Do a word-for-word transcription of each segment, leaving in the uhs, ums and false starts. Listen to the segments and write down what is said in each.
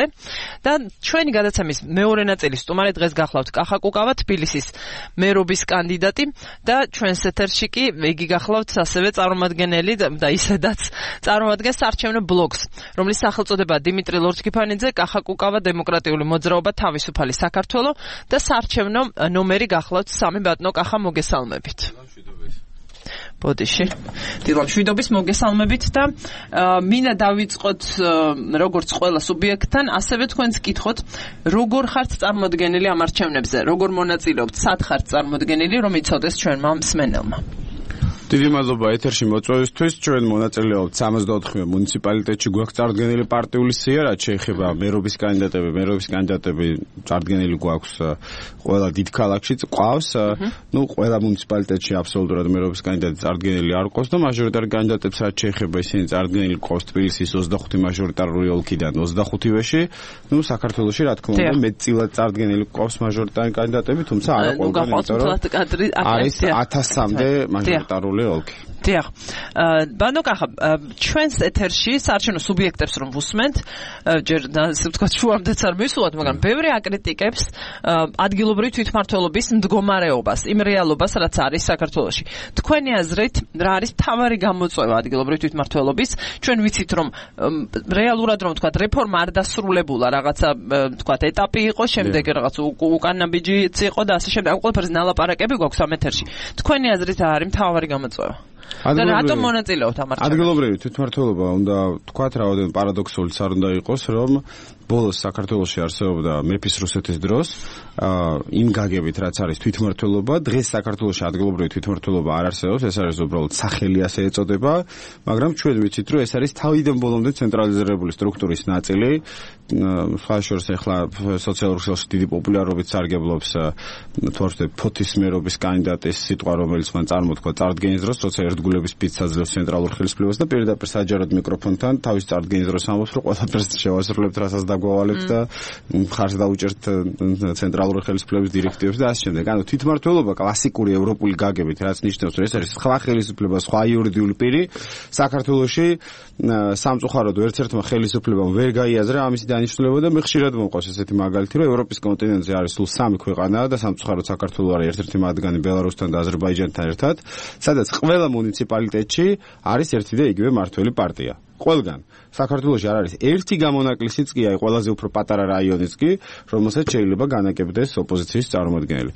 და ჩვენი გადაცემის მეორე ნაწილის სტუმარი დღეს გახლავთ კახა კუკავა, თბილისის მერობის კანდიდატი და ჩვენს ეთერში კი იგი გახლავთ ასევე წარმომადგენელი და ისედაც წარმოადგენს არჩევნო ბლოკს, რომლის სახელწოდებაა დიმიტრი ლორჩკიფანიძე, კახა კუკავა, დემოკრატიული მოძრაობა, თავისუფალი საქართველო და საარჩევნო ნომერი გახლავთ სამი. ბატონო კახა, მოგესალმებით. ბოდიში. დილამშვიდობის მოგესალმებით და მინდა დავიწყოთ როგორც ყველა სუბიექტთან, ასევე თქვენს კითხოთ, როგორ ხართ წარმოდგენილი ამ არჩევნებზე, როგორ მონაწილეობთ, სად ხართ წარმოდგენილი, რომ იცოდეს ჩვენმა მსმენელმა. დიდი მადლობა ეთერში მოწვევისთვის. ჩვენ მონაწილეობთ სამოცდაოთხივე მუნიციპალიტეტში, გვაქვს წარდგენილი პარტიული სია, რაც შეეხება მერობის კანდიდატები, მერობის კანდიდატები წარდგენილი გვაქვს ყველა დიდ ქალაქში, ყავს. ნუ ყველა მუნიციპალიტეტში აბსოლუტურად მერობის კანდიდატი წარდგენილი არ ყავს და მაჟორიტარი კანდიდატებს რაც შეეხება, ისინი წარდგენილი ყავს თბილისის ოცდახუთი მაჟორიტარული ოლქიდან ოცდახუთივეში. ნუ საქართველოში რა თქმა უნდა მეტწილად წარდგენილი ყავს მაჟორიტარი კანდიდატები, თუმცა არა ყველგან, იმიტომ რომ არის ათასამდე მაჟორიტარული ოლქი. დიახ. ბანო კახა, ჩვენს ეთერში საარჩევნო სუბიექტებს რომ ვუსმენთ, ჯერ ასე ვთქვათ, შუამდეც არ მისულოთ, მაგრამ ბევრი აკრიტიკებს ადგილობრივი თვითმმართველობის მდგომარეობას, იმ რეალობას, რაც არის საქართველოში. თქვენი აზრით, რა არის მთავარი გამოწვევა ადგილობრივი თვითმმართველობის? ჩვენ ვიცით, რომ რეალურად რომ ვთქვათ, რეფორმა არ დასრულებულა, რაღაცა ვთქვათ, ეტაპი იყო, შემდეგ რაღაც უკანაბიჯიც იყო და ასე შემდეგ. ამ ყველაფერს ნალაპარაკები გვაქვს ამ ეთერში. თქვენი აზრით რა არის მთავარი გამოწვევა? და რატომ მონაწილეობთ ამ არჩევნებში? ადგილობრივი თვითმმართველობა უნდა თქვათ, რაოდენიმე პარადოქსულიც არ უნდა იყოს, რომ ბოლოს საქართველოში არსებობდა მეფის რუსეთის დროს იმ გაგებით, რაც არის თვითმმართველობა, დღეს საქართველოში ადგილობრივი თვითმმართველობა არ არსებობს, ეს არის უბრალოდ სახელი ასე ეწოდება, მაგრამ ჩვენ ვიცით, რომ ეს არის თავიდან ბოლომდე ცენტრალიზირებული სტრუქტურის ნაწილი. ხალხს ახლა სოციალურ ქსელში დიდი პოპულარობით სარგებლობს თორსტე ფოთის მერობის კანდიდატის სიტყვა, რომელიც მან წარმოთქვა წარდგენის დროს, როცა ერთგულების სპიცს აძლევს ცენტრალურ ხელისუფლებას და პირდაპირ საჯაროდ მიკროფონთან თავის წარდგენის დროს ამბობს, რომ ყველაფერს შევასრულებთ, რასაც დაგვავალებთ და მხარს დაუჭერთ ცენტრალური ხელისუფლების დირექტივებს და ასე შემდეგ. ანუ თვითმმართველობა კლასიკური ევროპული გაგებით, რაც ნიშნავს, რომ ეს არის სხვა ხელისუფლება, სხვა იურიდიული პირი. საქართველოში სამწუხაროდ ერთ-ერთმა ხელისუფლებამ ვერ გაიაზრა ამისი დანიშნულება და მე ხშირად მომყავს ესეთი მაგალითი, რომ ევროპის კონტინენტზე არის სულ სამი ქვეყანა და სამწუხაროდ საქართველო არის ერთ-ერთი მათგანი ბელარუსთან და აზერბაიჯანთან ერთად, სადაც ყველა მუნიციპალიტეტში არის ერთი და იგივე მართველი პარტია. ყველგან. საქართველოში არ არის ერთი გამონაკლისიც კი, აი ყველაზე უფრო პატარა რაიონიც კი, რომელსაც შეიძლება განაკებდეს ოპოზიციის წარმომადგენელი.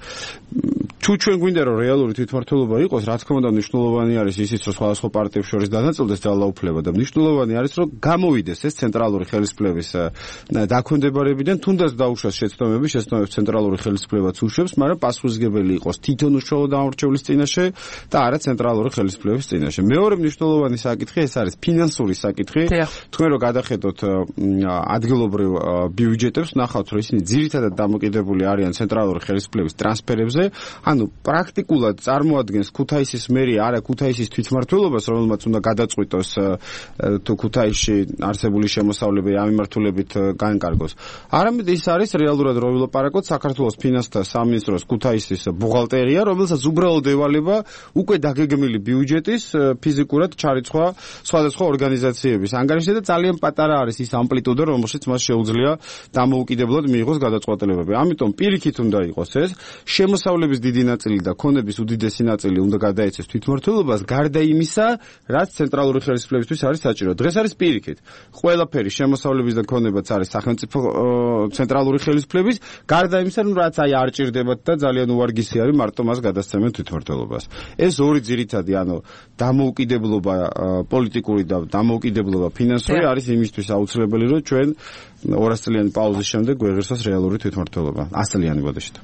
თუ ჩვენ გვინდა რომ რეალური თვითმმართველობა იყოს, რა თქმა უნდა მნიშვნელოვანი არის ისიც, რომ სხვადასხვა პარტიებს შორის დანაწილდეს ძალაუფლება და მნიშვნელოვანი არის, რომ გამოვიდეს ეს ცენტრალური ხელისუფლების დაქვემდებარებიდან, თუნდაც დაუშვას შეცდომები, შეცდომებს ცენტრალური ხელისუფლებაც უშვებს, მაგრამ პასუხისმგებელი იყოს თვითონ უშუალო დამორჩევლის წინაშე და არა ცენტრალური ხელისუფლების წინაშე. მეორე მნიშვნელოვანი საკითხი ეს არის ფინანსური საკითხი. თქვენ რო გადახედოთ ადგილობრივ ბიუჯეტებს, ნახავთ, რომ ისინი ძირითადად დამოკიდებული არიან ცენტრალური ხელისუფლების ტრანსფერებზე. ანუ პრაქტიკულად წარმოადგენს ქუთაისის მერია, არა ქუთაისის თვითმმართველობას, რომელმაც უნდა გადაწყვიტოს თუ ქუთაისში არსებული შემოსავლები ამ მიმართულებით განკარგოს. არამედ ის არის რეალურად რო ვილაპარაკოთ საქართველოს ფინანსთა სამინისტროს ქუთაისის ბუღალტერია, რომელსაც უბრალოდ ევალება უკვე დაგეგმილი ბიუჯეტის ფიზიკურად ჩარიცხვა სხვადასხვა ორგანიზაციების ანგარიშზე და ძალიან პატარა არის ის ამპლიტუდა, რომელშიც მას შეუძლია დამოუკიდებლად მიიღოს გადაწყვეტილებები. ამიტომ პირიქით უნდა იყოს ეს შემოსავლების დიდი ნაწილი და ქონების უდიდესი ნაწილი უნდა გადაეცეს თვითმმართველობას, გარდა იმისა, რაც ცენტრალური ხელისუფლებისთვის არის საჭირო. დღეს არის პირიქით. ყველაფერი შემოსავლების და ქონებაც არის სახელმწიფო ცენტრალური ხელისუფლების, გარდა იმისა, რაც აი არ ჭირდებათ და ძალიან უვარგისი არის მარტო მას გადასცემენ თვითმმართველობას. ეს ორი ძირითადი, ანუ დამოუკიდებლობა პოლიტიკური და დამოუკიდებლობა ფინანსური არის იმისთვის აუცილებელი, რომ ჩვენ ორასწლიანი პაუზის შემდეგ გვეღირსოს რეალური თვითმმართველობა. ასწლიანი ბოდიშით.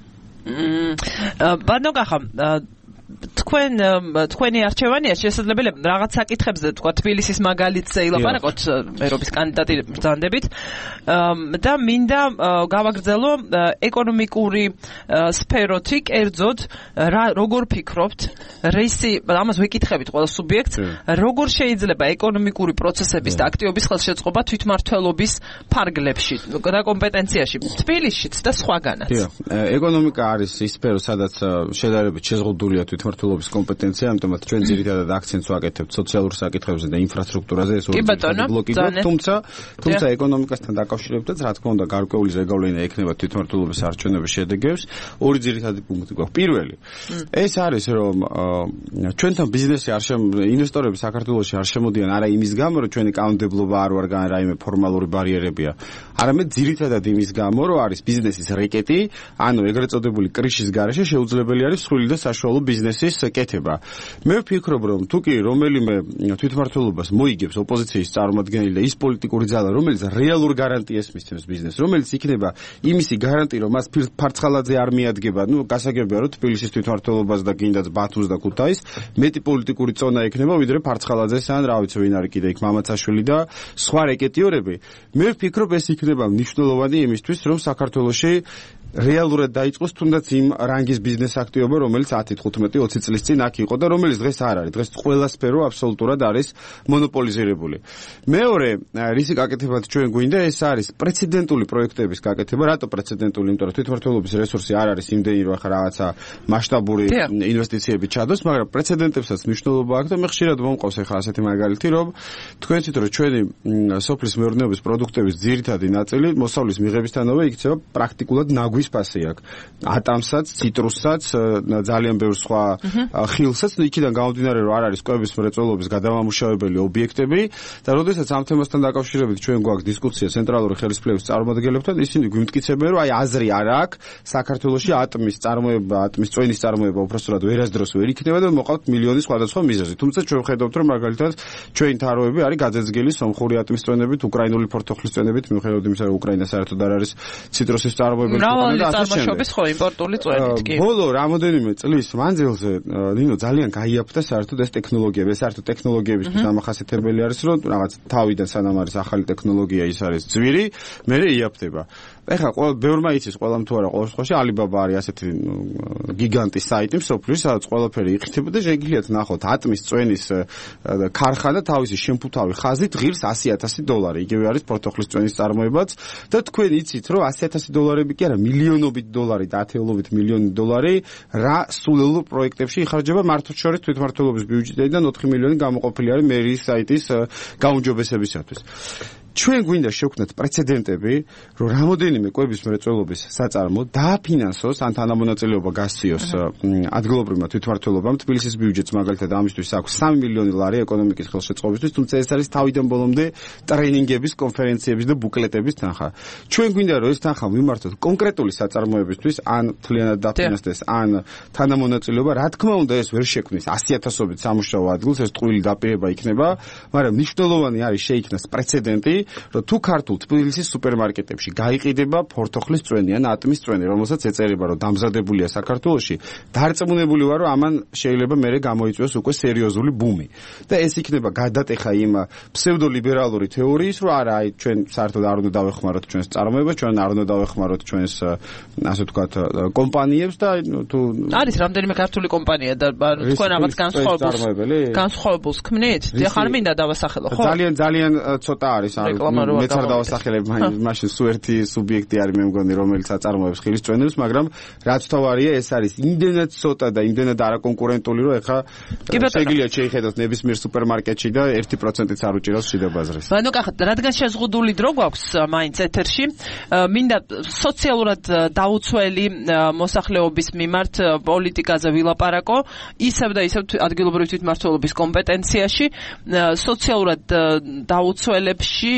ბანო კახა, თქვენ თქვენი არჩევანია შესაძლებელი რაღაც საკითხებზე, თქვა თბილისის მაგალითზე ილაპარაკოთ, მერობის კანდიდატი ბრძანდებით და მინდა გავაგრძელო ეკონომიკური სფეროთი, კერძოდ როგორ ფიქრობთ, რეისი, ამას ვიკითხებით ყველა სუბიექტს, როგორ შეიძლება ეკონომიკური პროცესების და აქტივობის ხელშეწყობა თვითმმართველობის ფარგლებში და კომპეტენციაში, თბილისშიც და სხვაგანაც. ეკონომიკა არის ის სფერო, სადაც შედარებით შეზღუდულია თვითმმართველობის თვითმმართველობის კომპეტენცია, ამიტომაც ჩვენ ძირითადად აქცენტს ვაკეთებთ სოციალურ საკითხებზე და ინფრასტრუქტურაზე, ეს ორი ბლოკი გვაქვს, თუმცა თუმცა ეკონომიკასთან დაკავშირებითაც რა თქმა უნდა გარკვეული ზეგავლენა ექნება თვითმმართველობის არჩევნების შედეგებს. ორი ძირითადი პუნქტი გვაქვს. პირველი, ეს არის რომ ჩვენთან ბიზნესი არ შემ ინვესტორები საქართველოში არ შემოდიან არა იმის გამო, რომ ჩვენი კანონმდებლობა არ ვარ განა რაიმე ფორმალური ბარიერებია, არამედ ძირითადად იმის გამო, რომ არის ბიზნესის რეკეტი, ანუ ეგრეთ წოდებული კრიშის გარეშე შეუძლებელი არის მსხვილი და საშუალო ბიზნესის კეთება. მე ვფიქრობ, რომ თუ კი რომელიმე თვითმმართველობას მოიგებს ოპოზიციის წარმომადგენელი და ის პოლიტიკური ძალა, რომელიც რეალურ გარანტიას მისცემს ბიზნესს, რომელიც იქნება იმისი გარანტი, რომ მას ფარცხალაძე არ მიადგება, ну, გასაგებია, რომ თბილისის თვითმმართველობას და გინდაც ბათუმს და ქუთაისს მეტი პოლიტიკური წონა ექნება, ვიდრე ფარცხალაძეს ან რა ვიცი ვინ არის კიდე იქ მამაცაშვილი და სხვა რეკეტიორები. მე ვფიქრობ, ეს იქნება მნიშვნელოვანი იმისთვის, რომ საქართველოში რეალურად დაიწყოს თუნდაც იმ რანგის ბიზნეს აქტივობა, რომელიც ათი, თხუთმეტი, ოცი წლის წინ აქ იყო და რომელიც დღეს არ არის. დღეს ყველა სფერო აბსოლუტურად არის მონოპოლიზირებული. მეორე, რისი გაკეთებად ჩვენ გვინდა, ეს არის პრეცედენტული პროექტების გაკეთება. რატო პრეცედენტული? იმიტომ რომ თვითმმართველობის რესურსი არ არის იმდენი, რომ ახლა რაღაცა მასშტაბური ინვესტიციები ჩადოს, მაგრამ პრეცედენტებსაც მნიშვნელობა აქვს და მე ხშირად მომყავს ახლა ასეთი მაგალითი, რომ თქვენით რომ ჩვენი სოფლის მეურნეობის პროდუქტების ძირითადი ნაწილი მოსავლის მიღებისთანავე იქცევა პრაქტიკულად ნაგვის ფასი აქვს. ატამსაც, ციტრუსსაც, ძალიან ბევრ სხვა ხილსაც, ნუ იქიდან გამომდინარე, რომ არ არის კვების მრეწველობის გადამამუშავებელი ობიექტები და როდესაც ამ თემასთან დაკავშირებით ჩვენ გვაქვს დისკუსია ცენტრალური ხელისუფლების წარმომადგენლებთან, ისინი გვიმტკიცებენ, რომ აი აზრი არ აქვს საქართველოში ატმის წარმოება, ატმის წვენის წარმოება უბრალოდ ვერასდროს ვერ იქნება და მოყავთ მილიონი სხვადასხვა მიზეზი. თუმცა ჩვენ ვხედავთ, რომ მაგალითად ჩვენი თაროები არის გაძეძგილი სომხური ატმის წვენებით, უკრაინული ფორთოხლის წვენებით, მიუხედავად იმისა, რომ უკრაინა საერთოდ არ არის ციტრუსის წარმოებელი. წარმოშობის ხო იმპორტული წვენით კი. ბოლო რამოდენიმე წლის მანძილზე ნინო ძალიან გაიაფთა საერთოდ ეს ტექნოლოგიები, ეს საერთოდ ტექნოლოგიებისთვის დამახასიათებელი არის, რომ რაღაც თავიდან სანამ არის ახალი ტექნოლოგია, ის არის ძვირი, მერე იაფთება. ეხლა ყველა ბევრმა იცის, ყველამ თუ არა, ყოველ შემთხვევაში Alibaba არის ასეთი გიგანტი საიტი მსოფლიოში, სადაც ყველაფერი იხითება და შეგიძლიათ ნახოთ ატმის წვენის ქარხანა თავისი შემფუთავი ხაზით ღირს ასი ათასი დოლარი. იგივე არის ფორთოხლის წვენის წარმოებაც და თქვენ იცით, რომ ასი ათასი დოლარები კი არა, მილიონობით დოლარი და ათეულობით მილიონი დოლარი რა სულელურ პროექტებში იხარჯება მართლაც შორის თვითმმართველობის ბიუჯეტიდან ოთხი მილიონი გამოყოფილი არის მერიის საიტის გაუმჯობესებისათვის. ჩვენ გვინდა შევქმნათ პრეცედენტები, რომ რამოდენიმე კვების მრეწველობის საწარმო დააფინანსოს ან თანამონაწილეობა გასციოს ადგილობრივმა თვითმმართველობამ. თბილისის ბიუჯეტს მაგალითად ამისთვის აქვს სამი მილიონი ლარი ეკონომიკის ხელშეწყობისთვის, თუმცა ეს არის თავიდან ბოლომდე ტრენინგების, კონფერენციების და ბუკლეტების თანხა. ჩვენ გვინდა რომ ეს თანხა მიმართოთ კონკრეტული საწარმოებისთვის, ან მთლიანად დაფინანსდეს, ან თანამონაწილეობა. რა თქმა უნდა, ეს ვერ შექმნის ასი ათასობით სამუშაო ადგილს, ეს ტყუილი დაპირება იქნება, მაგრამ მნიშვნელოვანი არის შეიქმნას პრეცედენტი, რომ თუ ქართულ თბილისის სუპერმარკეტებში გაიყიდება ფორთოხლის წვენი ან ატმის წვენი, რომელსაც ეწერება, რომ დამზადებულია საქართველოში, დარწმუნებული ვარ, რომ ამან შეიძლება მერე გამოიწვიოს უკვე სერიოზული ბუმი. და ეს იქნება გადატეხა იმ ფსევდოლიბერალური თეორიის, რომ არა, აი ჩვენ საერთოდ არ უნდა დავეხმაროთ ჩვენს წარმოებას, ჩვენ არ უნდა დავეხმაროთ ჩვენს ასე ვთქვათ კომპანიებს და თუ არის რამდენიმე ქართული კომპანია და თქვენ რაღაც განსხვავებულს განსხვავებულს ქმნით? ახლა არ მინდა დავასახელო, ხო? ძალიან ძალიან ცოტა არის. მეც არ დავასახელებ, მაშინ სულ ერთი სუბიექტი არის მე მგონი, რომელიც აწარმოებს ხილის წვენებს, მაგრამ რაც თავარია, ეს არის იმდენად ცოტა და იმდენად არაკონკურენტული, რომ ეხლა შეგიძლიათ შეიხედოთ ნებისმიერ სუპერმარკეტში და ერთი პროცენტიც არ უჭირავს შიდა ბაზრის. ანუ კახეთ, რადგან შეზღუდული დრო გვაქვს მაინც ეთერში, მინდა სოციალურად დაუცველი მოსახლეობის მიმართ პოლიტიკაზე ვილაპარაკო, ისევ და ისევ ადგილობრივი თვითმმართველობის კომპეტენციაში, სოციალურად დაუცველებში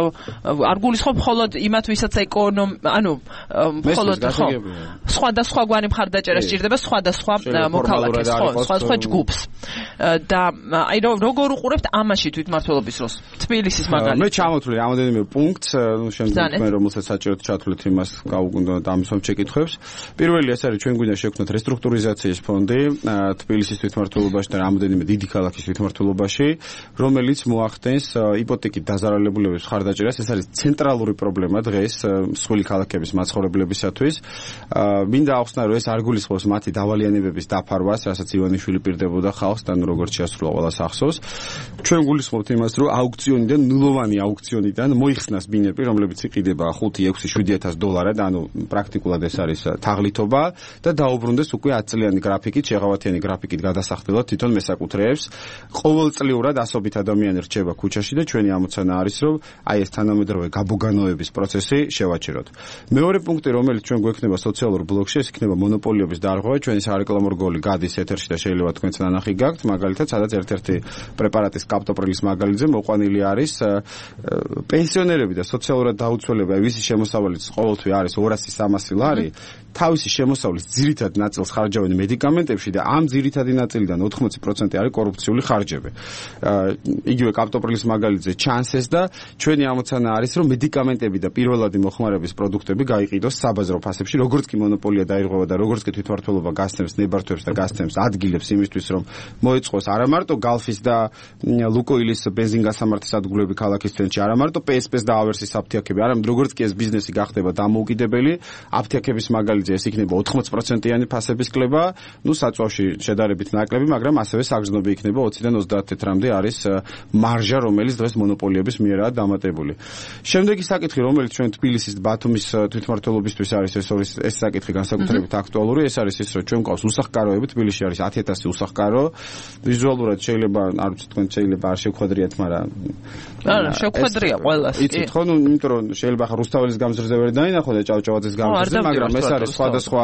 არ გულისხმობ მხოლოდ იმათ, ვისაც ეკონომ, ანუ მხოლოდ ხო, სხვადასხვაგვარი მხარდაჭერა სჭირდება სხვადასხვა მოქალაქეს, ხო, სხვადასხვა ჯგუფს. და აი როგორ უყურებთ ამაში თვითმმართველობის როლს? თბილისის მაგალითად. მე ჩამოთვლი რამოდენიმე პუნქტს, ნუ შემდეგ მე რომელსაც საჭიროდ ჩათვლით იმას გავუგუნდა და ამის ამ შეკითხვებს. პირველი ეს არის, ჩვენ გვინდა შევქმნათ რესტრუქტურიზაციის ფონდი თბილისის თვითმმართველობაში და რამოდენიმე დიდი ქალაქის თვითმმართველობაში, რომელიც მოახდენს იპოთეკით დაზარალებულების ახდენს ხარდაჭერას, ეს არის ცენტრალური პრობლემა დღეს მსხვილი ქალაქების მაცხოვრებლებისათვის. მინდა ახსნა, რომ ეს არ გულისხმობს მათი დავალიანებების დაფარვას, რასაც ივანიშვილი პირდებოდა ხალხს და ნუ როგორც შეასრულა ყველა სახსოვს. ჩვენ გულისხმობთ იმას, რომ აუქციონიდან, ნულოვანი აუქციონიდან მოიხსნას ბინები, რომლებიც იყიდება ხუთი, ექვსი, შვიდი ათას დოლარად, ანუ პრაქტიკულად ეს არის თაღლითობა და დაუბრუნდეს უკვე ათ წლიანი გრაფიკით, შეღავათიანი გრაფიკით გადასახდელად თვითონ მესაკუთრეებს. ყოველწლიურად ასობით ადამიანი რჩება ქუჩაში და ჩვენი ამოცანა არის, რომ აი ეს თანამედროვე გაბოგანოების პროცესი შევაჩეროთ. მეორე პუნქტი, რომელიც ჩვენ გვექნება სოციალურ ბლოკში, ეს იქნება მონოპოლიების დარღვევა. ჩვენი სარეკლამო რგოლი გადის ეთერში და შეიძლება თქვენც ნანახი გაქვთ, მაგალითად, სადაც ერთ-ერთი პრეპარატის კაპტოპრილის მაგალითზე მოყვანილი არის პენსიონერები და სოციალურად დაუცველები, ვისი შემოსავალიც ყოველთვე არის ორასი სამასი ლარი, თავისი შემოსავლის ძირითად ნაწილს ხარჯავენ მედიკამენტებში და ამ ძირითადი ნაწილიდან ოთხმოცი პროცენტი არის კორუფციული ხარჯები. იგივე კაპტოპრილის მაგალითზე ჩანს ეს და ჩვენი ამოცანა არის, რომ მედიკამენტები და პირველადი მოხმარების პროდუქტები გაიყიდოს საბაზრო ფასებში, როგორც კი მონოპოლია დაირღვევა და როგორც კი თვითმმართველობა გასცემს ნებართვებს და გასცემს ადგილებს იმისთვის, რომ მოეწყოს არა მარტო გალფის და ლუკოილის ბენზინგასამართი სადგურები ქალაქის ცენტრში, არა მარტო პე ეს პე-ს და ავერსის აფთიაქები, არამედ როგორც კი ეს ბიზნესი გახდება დამოუკიდებელი, აფთიაქების მაგალითზე ეს იქნება ოთხმოცი პროცენტიანი ფასების კლება, ნუ საწვავში შედარებით ნაკლები, მაგრამ ასევე საგრძნობი იქნება ოციდან ოცდაათ თეთრამდე არის მარჟა, რომელიც დღეს მონოპოლიების მიერაა დამატებული. შემდეგი საკითხი, რომელიც ჩვენ თბილისის ბათუმის თვითმმართველობისთვის არის, ეს არის ეს საკითხი განსაკუთრებით აქტუალური, ეს არის ის, რომ ჩვენ გვყავს უსახკაროები, თბილისში არის ათი ათასი უსახკარო. ვიზუალურად შეიძლება, არ ვიცი თქვენ შეიძლება არ შევხვედრიათ, მაგრამ არა, შევხვედრია ყველას. იცით ხო, ნუ იმიტომ რომ შეიძლება ხა რუსთაველის გამზრდზე ვერ დაინახო და ჭავჭავაძის გამზრდზე, მაგრამ ეს არის სხვადასხვა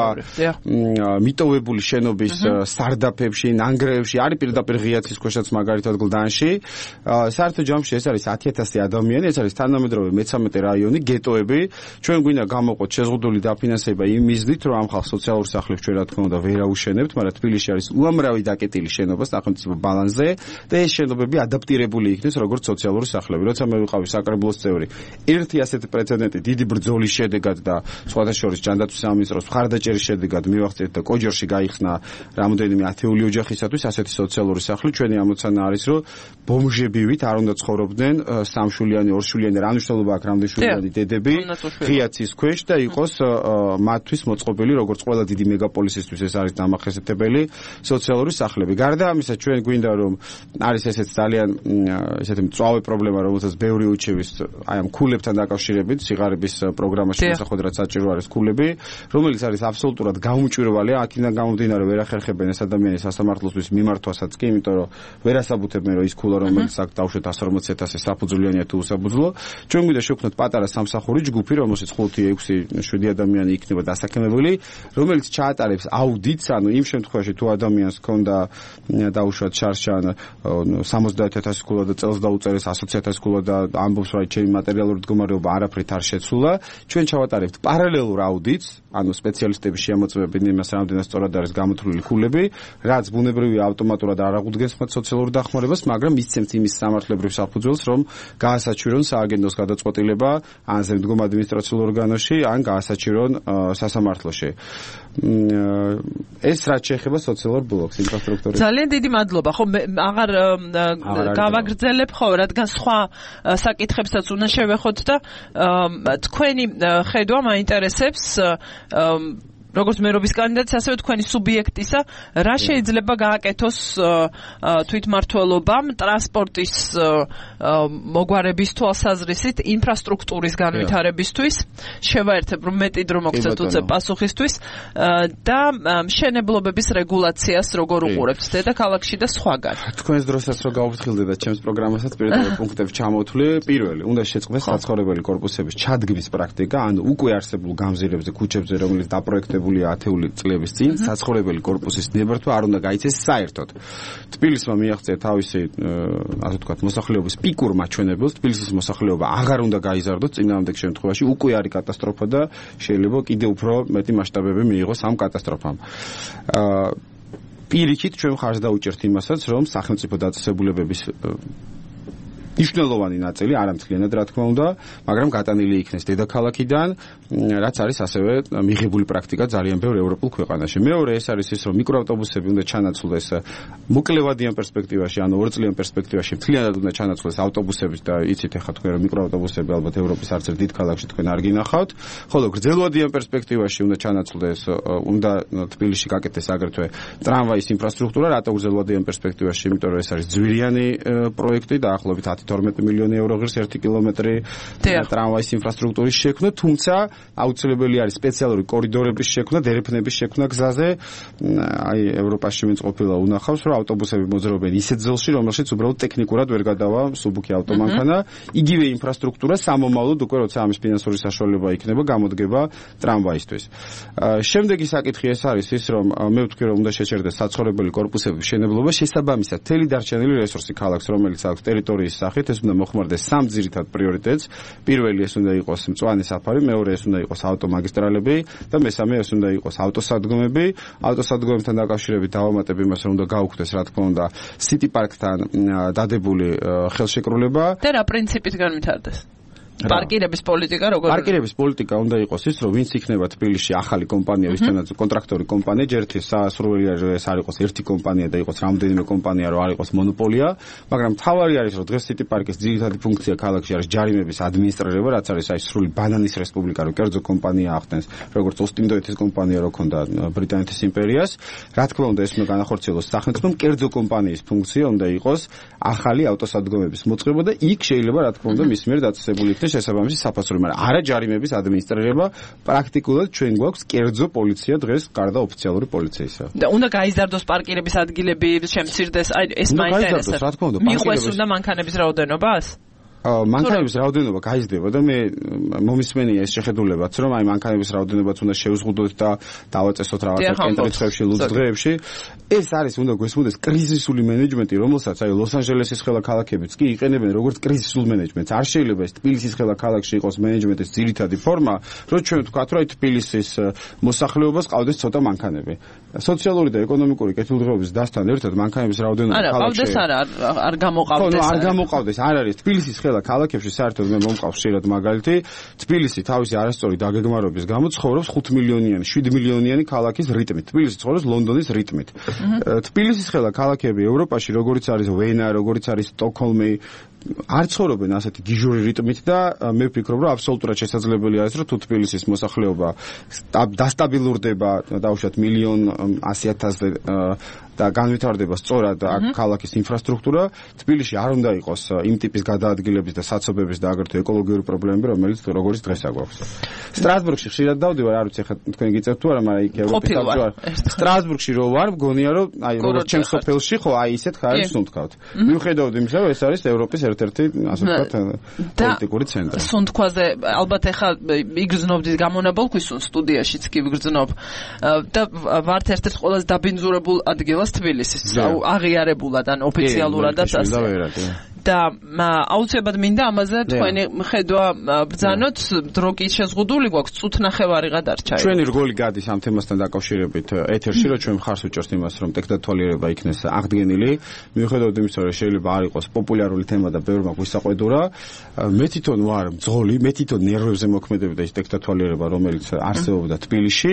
მიტოვებული შენობის სარდაფებში, ნანგრევებში, არის პირდაპირ ღიაცის ქვეშაც მაგალითად გლდანში. საერთო ჯამში ეს არის ათი ათასი ადამიანი, ეს არის თანამედროვე მეცამეტე რაიონი, გეტოები. ჩვენ გვინდა გამოვყოთ შეზღუდული დაფინანსება იმ მიზნით, რომ ამ ხალხს სოციალურ სახლებს ჩვენ რა თქმა უნდა ვერ აუშენებთ, მაგრამ თბილისში არის უამრავი დაკეტილი შენობა სახელმწიფო ბალანსზე და ეს შენობები ადაპტირებული იქნეს როგორც სოციალური სახლები. როცა მე ვიყავი საკრებულოს წევრი, ერთი ასეთი პრეცედენტი დიდი ბრძოლის შედეგად და სხვათა შორის ჯანდაცვის სამინისტროს მხარდაჭერის შედეგად მივახცეთ და კოჯორში გაიხსნა რამოდენიმე ათეული ოჯახისათვის ასეთი სოციალური სახლი. ჩვენი ამოცანა არის, რომ ბომჟებივით არ უნდა ცხოვრობდნენ სამშულიანი, ორშულიანი, რა მნიშვნელობა აქვს რამდენშულიანი დედები ღიაცის ქვეშ და იყოს მათთვის მოწყობილი, როგორც ყველა დიდი მეგაპოლისისთვის ეს არის დამახასიათებელი სოციალური სახლები. გარდა ამისა, ჩვენ გვინდა რომ არის ესეც ძალიან ესეთი მწვავე პრობლემა, რომელსაც ბევრი უჩევის აი ამ ქულებთან დაკავშირებით, სიღარიბის პროგრამაში მოსახვედრად საჭირო არის ქულები, რომელიც არის აბსოლუტურად გაუმჭვირვალე, აქედან გამომდინარე ვერ ახერხებენ ეს ადამიანის სასამართლოსთვის მიმართვასაც კი, იმიტომ რომ ვერ ასაბუთებენ, რომ ის ქულა, რომელიც აქ დავშვეთ εκατი ორმოცი ათასი საფუძვლიანია თუ უსაფუძვლო. ჩვენ გვინდა შევქმნათ პატარა სამსახური ჯგუფი, რომელშიც ხუთი, ექვსი, შვიდი ადამიანი იქნება დასაქმებული, რომელიც ჩაატარებს აუდიტს, ანუ იმ შემთხვევაში თუ ადამიანს ჰქონდა დაუშვათ შარშან სამოცდაათი ათასი ქულა და წელს დაუწერეს ასოცი ათასი ქულა და ამბობს, რომ ჩემი მატერიალური მდგომარეობა არაფრით არ შეცვლა, ჩვენ ჩავატარებთ პარალელურ აუდიტს, ანუ სპეციალისტები შეამოწმებენ იმას, რამდენად სწორად არის გამოთვლილი ქულები, რაც ბუნებრივია ავტომატურად არ აღუდგენს მათ სოციალურ დახმარებას, მაგრამ მისცემთ იმის სამართლებრივ საფუძველს, რომ გაასაჩვირონ სააგენტოს გადაწყვეტილება ან ზემდგომ ადმინისტრაციულ ორგანოში, ან გაასაჩვირონ სასამართლოში. ეს რაც შეეხება სოციალურ ბლოკს, ინფრასტრუქტურას. ძალიან დიდი მადლობა. ხო, აღარ გავაგრძელებ ხო, რადგან სხვა საკითხებსაც უნდა შევეხოთ და თქვენი ხედვა მაინტერესებს როგორც მერობის კანდიდატის, ასევე თქვენი სუბიექტისა, რა შეიძლება გააკეთოს თვითმმართველობამ ტრანსპორტის მოგვარების თვალსაზრისით, ინფრასტრუქტურის განვითარებისთვის, შევაერთებ, რომ მეტი დრო მოგცეთ უცებ პასუხისთვის და მშენებლობების რეგულაციას როგორ უყურებთ დედაქალაქში და სხვაგან. თქვენს დროსაც რო გავუფრთხილდეთ და ჩემს პროგრამასაც პირდაპირ პუნქტებს ჩამოვთვლი, პირველი, უნდა შეწყდეს საცხოვრებელი კორპუსების ჩადგმის პრაქტიკა, ანუ უკვე არსებულ გამზირებზე, ქუჩებზე, რომელიც დაპროექტებულია ათეული წლების წინ, საცხოვრებელი კორპუსის ნებართვა არ უნდა გაიცეს საერთოდ. თბილისმა მიაღწია თავისი, ასე ვთქვათ, მოსახლეობის პიკურ მაჩვენებელს, თბილისის მოსახლეობა აღარ უნდა გაიზარდოს წინააღმდეგ შემთხვევაში, უკვე არის კატასტროფა და შეიძლება კიდევ უფრო მეტი მასშტაბები მიიღოს ამ კატასტროფამ. პირიქით ჩვენ ხარჯს დაუჭერთ იმასაც, რომ სახელმწიფო დაწესებულებების მნიშვნელოვანი ნაწილი, არა მთლიანად რა თქმა უნდა, მაგრამ გატანილი იქნეს დედაქალაქიდან, რაც არის ასევე მიღებული პრაქტიკა ძალიან ბევრ ევროპულ ქვეყანაში. მეორე ეს არის ის, რომ მიკროავტობუსები უნდა ჩანაცვლდეს მოკლევადიან პერსპექტივაში, ანუ ორწლიან პერსპექტივაში მთლიანად უნდა ჩანაცვლდეს ავტობუსების და იცით ახლა თქვენ რომ მიკროავტობუსები ალბათ ევროპის არც ერთ დიდ ქალაქში თქვენ არ გინახავთ, ხოლო გრძელვადიან პერსპექტივაში უნდა ჩანაცვლდეს, უნდა თბილისში გაკეთდეს აგრეთვე ტრამვაის ინფრასტრუქტურა, რატო გრძელვადიან პერსპექტივაში, იმიტომ რომ ეს არის ძვირიანი პროექტი, დაახლოებით ათი თორმეტი მილიონი ევრო ღირს ერთი კილომეტრი ტრამვაის ინფრასტრუქტურის შექმნა, თუმცა აუცილებელი არის სპეციალური კორიდორების შექმნა, დერეფნების შექმნა გზაზე. აი ევროპაში ვინც ყოფილა უნახავს, რომ ავტობუსები მოძრაობენ ისეთ ძელში, რომელშიც უბრალოდ ტექნიკურად ვერ გადავა მსუბუქი ავტომანქანა. იგივე ინფრასტრუქტურა სამომავლოდ უკვე როცა ამის ფინანსური საშუალება იქნება, გამოდგება ტრამვაისთვის. შემდეგი საკითხი ეს არის ის, რომ მე ვთქვი, რომ უნდა შეჩერდეს საცხოვრებელი კორპუსების მშენებლობა, შესაბამისად მთელი დარჩენილი რესურსი ქალაქს, რომელიც აქვს ტერიტორიის სახით, ეს უნდა მოხმარდეს სამ ძირითად პრიორიტეტს. პირველი ეს უნდა იყოს მწვანე საფარი, მეორე ეს უნდა იყოს ავტომაგისტრალები და მესამე ეს უნდა იყოს ავტოსადგომები. ავტოსადგომებთან დაკავშირებით დავამატებ იმას, რომ უნდა გაუქმდეს, რა თქმა უნდა, City Park-თან დადებული ხელშეკრულება. და რა პრინციპით განვითარდეს? პარკირების პოლიტიკა როგორ? პარკირების პოლიტიკა უნდა იყოს ის, რომ ვინც იქნება თბილისში ახალი კომპანია, ვისთანაც კონტრაქტორი კომპანია, ჯერ ერთი სასურველია, რომ ეს არ იყოს ერთი კომპანია და იყოს რამდენიმე კომპანია, რომ არ იყოს მონოპოლია, მაგრამ თავარი არის, რომ დღეს City Park-ის ძირითადი ფუნქცია ქალაქში არის ჯარიმების ადმინისტრირება, რაც არის აი სრული ბანანის რესპუბლიკა, რო კერძო კომპანია ახდენს, როგორც ოსტინდოეთის კომპანია რო ქონდა ბრიტანეთის იმპერიას. რა თქმა უნდა, ეს უნდა განახორციელოს სახელმწიფომ, კერძო კომპანიის ფუნქცია უნდა იყოს ახალი ავტოსადგომების მოწყობა და იქ შეიძლება რა თქმა უნდა მის მიერ დაწესებული იქნეს შესაბამისი საფასური, მაგრამ არა ჯარიმების ადმინისტრირება. პრაქტიკულად ჩვენ გვაქვს კერძო პოლიცია დღეს გარდა ოფიციალური პოლიციისა. და უნდა გაიზარდოს პარკირების ადგილები, შემცირდეს, აი ეს მაინტერესებს. რა თქმა უნდა, მიყვეს უნდა მანქანების რაოდენობას? მანქანების რაოდენობა გაიზრდება და მე მომისმენია ეს შეხედულებაც, რომ აი მანქანების რაოდენობაც უნდა შევზღუდოთ და დავაწესოთ რაღაცა კენტრით დღეებში, ლუდს დღეებში. ეს არის უნდა გვესმოდეს კრიზისული მენეჯმენტი, რომელსაც აი ლოს-ანჯელესის ხელაქალაქებიც კი იყენებენ როგორც კრიზისულ მენეჯმენტს. არ შეიძლება ეს თბილისის ხელაქალაქში იყოს მენეჯმენტის ძირითადი ფორმა, რომ ჩვენ ვთქვათ, რომ აი თბილისის მოსახლეობას ყავდეს ცოტა მანქანები. სოციალური და ეკონომიკური კეთილდღეობის დასთან ერთად მანქანების რაოდენობა ქალაქში არა, არ გამოყავდეს. არ გამოყავდეს, არ არის თბილისის ქალაქებში საერთოდ მე მომყავს ხშირად მაგალითი, თბილისი თავისი არასწორი დაგეგმარების გამო ცხოვრობს ხუთ მილიონიანი, შვიდ მილიონიანი ქალაქის რიტმით. თბილისი ცხოვრობს ლონდონის რიტმით. თბილისის ქალაქები ევროპაში, როგორიც არის ვენა, როგორიც არის სტოკჰოლმი, არ ცხოვრობენ ასეთი გიჟური რიტმით და მე ვფიქრობ, რომ აბსოლუტურად შესაძლებელი არის, რომ თუ თბილისის მოსახლეობა დასტაბილურდება, დაუშვათ მილიონ ასი ათასზე და განვითარდება სწორად აქ ქალაქის ინფრასტრუქტურა, თბილისში არ უნდა იყოს იმ ტიპის გადაადგილების და საცობების და აგრეთვე ეკოლოგიური პრობლემები, რომელიც როგორც დღეს აგვაქვს. სტრასბურგში ხშირად დავდივარ, არ ვიცი, ხა თქვენ გიწევთ თუ არა, მაგრამ იქ ევროპის საბჭო არ. სტრასბურგში რო ვარ, მგონია რომ აი როგორც ჩემს სოფელში ხო აი ისეთ ხარებს სუნთქავთ. მიუხედავად იმისა, რომ ეს არის ევროპის ერთ-ერთი ასე ვთქვათ პოლიტიკური ცენტრი. სუნთქვაზე ალბათ ეხა იგრძნობდით გამონაბოლქვის სტუდიაშიც კი ვიგრძნობ და ვართ ერთ-ერთ ყველაზე დაბინძურებულ ადგილას თბილისის, აღიარებულად ან ოფიციალურადაც ასე. და აუცილებლად მინდა ამაზე თქვენი ხედვა ბრძანოთ, დრო კი შეზღუდული გვაქვს, წუთ ნახევარი გადარჩა. ჩვენი რგოლი გადის ამ თემასთან დაკავშირებით ეთერში, რომ ჩვენ მხარს ვუჭერთ იმას, რომ ტექნოლოგიება იქნეს აღდგენილი, მიუხედავად იმისა, რომ შეიძლება არ იყოს პოპულარული თემა და ბევრმა გვისაყვედურა. მე თვითონ ვარ მძღოლი, მე თვითონ ნერვებზე მოქმედებდა ის ტექნოლოგიება, რომელიც არსებობდა თბილისში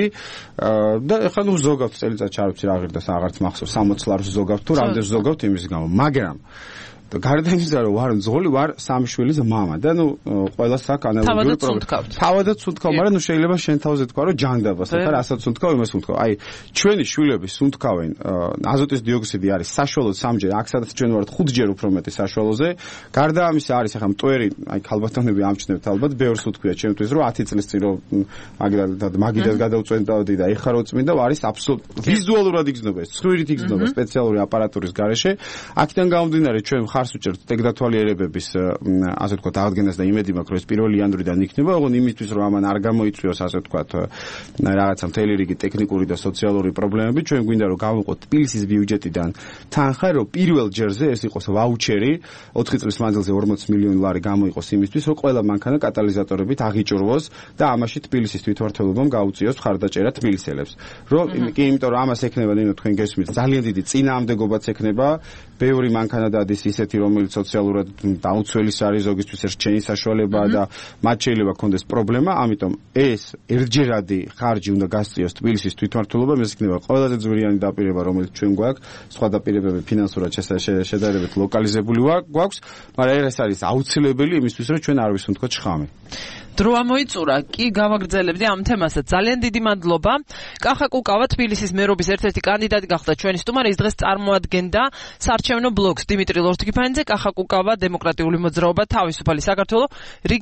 და ეხლა ნუ ზოგავთ წელიწადში არ ვიცი რა ღირდა აღარც მახსოვს სამოცი ლარს ზოგავთ თუ რამდენს ზოგავთ იმის გამო, მაგრამ გარდა იმისა, რომ ვარ მძღოლი, ვარ სამი შვილის მამა და ნუ ყველას აქვს ანალოგიური პრობლემა. თავადაც სუნთქავ, მაგრამ ნუ შეიძლება შენ თავზე თქვა, რომ ჯანდაბას, ახლა რასაც სუნთქავ, იმას სუნთქავ. აი, ჩვენი შვილები სუნთქავენ, აზოტის დიოქსიდი არის საშუალოდ სამჯერ, აქ სადაც ჩვენ ვართ ხუთჯერ უფრო მეტი საშუალოზე. გარდა ამისა არის ახლა მტვერი, აი ქალბატონები ამჩნევთ ალბათ, ბევრს უთქვია ჩემთვის, რომ ათი წლის წინ რომ მაგდალ მაგიდას გადავწვენდავდი და ეხა რო წმინდა, არის აბსოლუტურად ვიზუალურად იგრძნობა, ცხვირით იგრძნობა სპეციალური აპარატურის გარეშე. აქედან გამომდინარე ჩვენ ხარს უჭერთ ტექნოლოგიების ასე ვთქვათ აღდგენას და იმედი მაქვს, რომ ეს პირველი იანვრიდან იქნება, ოღონდ იმისთვის რომ ამან არ გამოიწვიოს ასე ვთქვათ რაღაცა მთელი რიგი ტექნიკური და სოციალური პრობლემები, ჩვენ გვინდა რომ გავუყოთ თბილისის ბიუჯეტიდან თანხა, რომ პირველ ჯერზე ეს იყოს ვაუჩერი, ოთხი წლის მანძილზე ორმოცი მილიონი ლარი გამოიყოს იმისთვის, რომ ყველა მანქანა კატალიზატორებით აღიჭურვოს და ამაში თბილისის თვითმმართველობამ გაუწიოს მხარდაჭერა თბილისელებს. რომ კი იმიტომ რომ ამას ექნება ნინო თქვენ გესმით, ძალიან დიდი წინააღმდეგობაც ექნება, ბევრი მანქანა დადის ისეთ ისეთი, რომელიც სოციალურად დაუცველის არის ზოგისთვის რჩენის საშუალებაა და მათ შეიძლება კონდეს პრობლემა, ამიტომ ეს ერთჯერადი ხარჯი უნდა გასწიოს თბილისის თვითმმართველობამ, ეს იქნება ყველაზე ძვირიანი დაპირება, რომელიც ჩვენ გვაქვს, სხვა დაპირებები ფინანსურად შედარებით ლოკალიზებული გვაქვს, მაგრამ ეს არის აუცილებელი იმისთვის, რომ ჩვენ არ ვისუნთქოთ შხამი. დრო ამოიწურა, კი გავაგრძელებდი ამ თემასაც. ძალიან დიდი მადლობა. კახა კუკავა თბილისის მერობის ერთ-ერთი კანდიდატი გახდა ჩვენი სტუმარი, ის დღეს წარმოადგენდა საარჩევნო ბლოკს. დიმიტრი ლორთქიფანიძე, კახა კუკავა, დემოკრატიული მოძრაობა, თავისუფალი საქართველო.